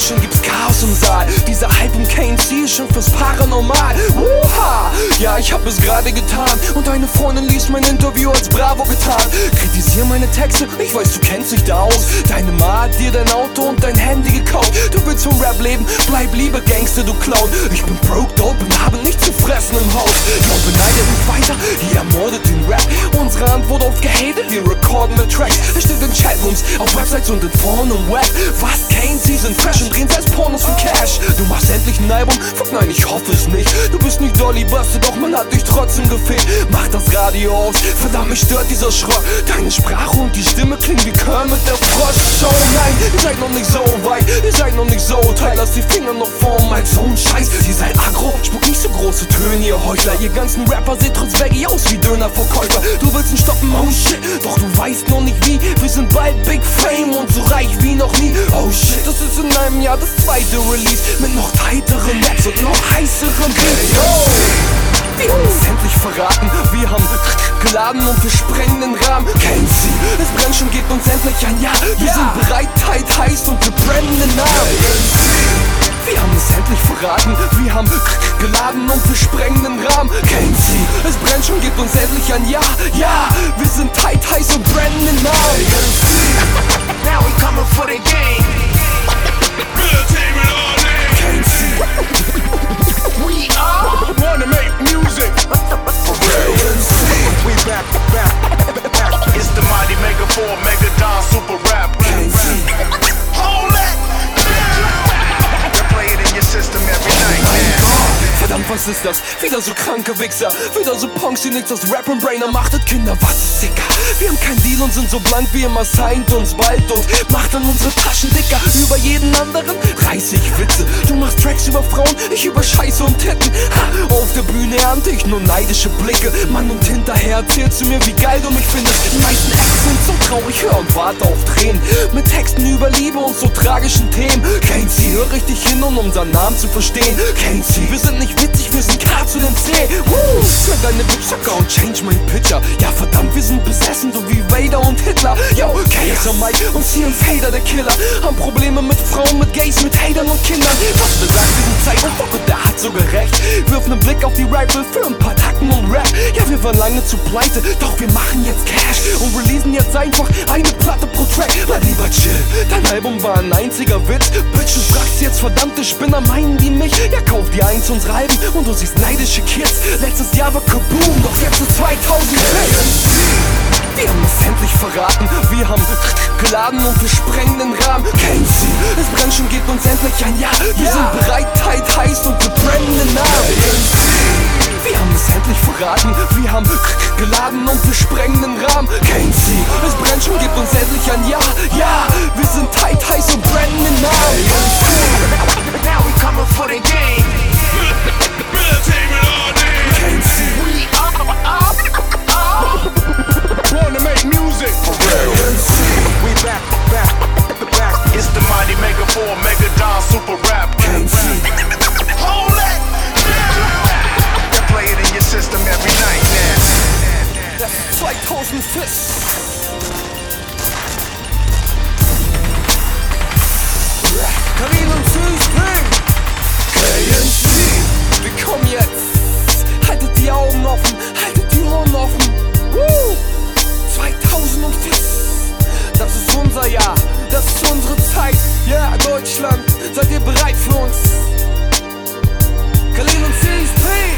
schon gibt's Chaos im Saal. Dieser Hype um KNC ist schon fürs Paranormal. Ja, ich hab es gerade getan und deine Freundin liest mein Interview als Bravo getan. Kritisier meine Texte, ich weiß, du kennst dich da aus. Deine Ma hat dir dein Auto und dein Handy gekauft. Du willst vom Rap leben, bleib lieber Gangster, du Clown. Ich bin broke, dope und habe nichts zu fressen im Haus. Yo, beneidet mich weiter, ihr ermordet den Rap. Unsere Antwort auf gehatet, wir recorden mit Tracks. Es steht in Chatrooms, auf Websites und in Foren im Web. Was, KNC sind fresh und drehen selbst Pornos für Cash. Du machst endlich ein Album? Fuck nein, ich hoffe es nicht. Du bist nicht Dolly Buster, doch man hat dich trotzdem gefehlt. Mach das Radio aus, verdammt mich stört dieser Schrott. Deine Sprache und die Stimme klingen wie Kermit der Frosch. So nein, ihr seid noch nicht so weit, ihr seid noch nicht so tight. Lasst die Finger noch vorn, als so ein Scheiß. Ihr seid aggro, spuckt nicht so große Töne, ihr Heuchler. Ihr ganzen Rapper seht trotz Baggy aus wie Dönerverkäufer. Du willst ihn stoppen, oh shit, doch du weißt noch nicht wie. Wir sind bald Big Fame und so reich wie noch nie. Oh shit, das ist in einem Jahr das zweite Release mit noch tighteren Raps und noch heißeren Beats. Wir haben es endlich verraten, wir haben geladen und wir sprengen den Rahmen. KNC, es brennt schon, gebt uns endlich ein Ja. Wir sind bereit, tight, heiß und wir brennen den Namen. Wir haben es endlich verraten, wir haben geladen und wir sprengen den Rahmen. KNC, es brennt schon, gebt uns endlich ein Ja. Ja, wir sind tight, heiß und brennen den Namen. Now we coming for the game. KNC, We are Wanna make music for real. We back. It's the mighty Mega 4, Mega Don Super Rap. Hold it. You play it in your system every night, man. Verdammt, was ist das? Wieder so kranke Wichser, wieder so Punks, die nichts aus Rap und Brainer machtet. Kinder, was ist sicker? Wir haben kein Deal und sind so blank wie immer, signed uns bald und macht dann unsere Taschen dicker. Über jeden anderen reiß ich Witze. Du machst Tracks über Frauen, ich über Scheiße und Titten. Ha, auf der Bühne ernte ich nur neidische Blicke. Mann, und hinterher erzählst du mir, wie geil du mich findest. Die meisten Acts sind so traurig, hör und warte auf Tränen. Mit Texten über Liebe und so tragischen Themen. KNC, hör richtig hin, um unseren Namen zu verstehen. KNC, wir sind nicht witzig, wir sind K zu dem C. Schmeck deine Bitch-Socker und change mein Pitcher. Ja verdammt, wir sind besessen, so wie Vader und Hitler. Yo, KSR Mike und CM Fader, der Killer. Haben Probleme mit Frauen, mit Gays, mit Hatern und Kindern. Was besagt, wir sind Zeit und fuck, und der hat sogar recht. Wirf nen Blick auf die Rifle für ein paar Tacken und Rap. Ja, wir waren lange zu pleite, doch wir machen jetzt Cash und releasen jetzt einfach eine Platte pro Track. Bleib lieber chill, dein Album war ein einziger Witz. Bitch, du fragst jetzt, verdammte Spinner, meinen die mich? Ja, kauf dir eins unserer Alben und du siehst neidische Kids. Letztes Jahr war Kaboom, doch jetzt ist 2000. Wir haben es endlich verraten, wir haben geladen und wir sprengen den Rahmen. KNC, es brennt schon, gebt uns endlich ein Ja. Wir sind bereit, tight, heiß und wir brennen den Namen. Wir haben es endlich verraten, wir haben geladen und wir sprengen den Rahmen. KNC, es brennt schon, gebt uns endlich ein Ja. Ja, wir sind tight, heiß und brennen den Namen. Now we coming for the game. KNC, We are Wanna make music for real. We back. It's the mighty Mega 4, Mega Don Super Rap. Hold it. You play it in your system every night, man. das ist 2005. Kalin und Süßpring. KNC, wir kommen jetzt. Haltet die Augen offen, haltet die Ohren offen. 2005, das ist unser Jahr, das ist unsere Zeit. Ja, Deutschland, seid ihr bereit für uns? Kalin und Süßpring.